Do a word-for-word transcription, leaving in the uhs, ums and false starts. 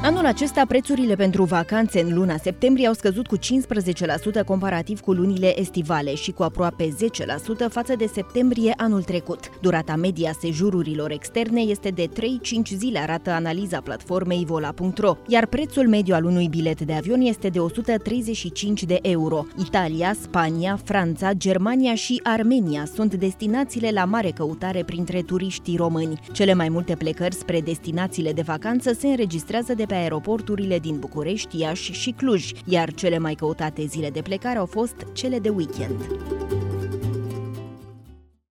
Anul acesta, prețurile pentru vacanțe în luna septembrie au scăzut cu cincisprezece la sută comparativ cu lunile estivale și cu aproape zece la sută față de septembrie anul trecut. Durata media a sejururilor externe este de trei cinci zile, arată analiza platformei vola punct ro, iar prețul mediu al unui bilet de avion este de o sută treizeci și cinci de euro. Italia, Spania, Franța, Germania și Armenia sunt destinațiile la mare căutare printre turiștii români. Cele mai multe plecări spre destinațiile de vacanță se înregistrează de pe aeroporturile din București, Iași și Cluj, iar cele mai căutate zile de plecare au fost cele de weekend.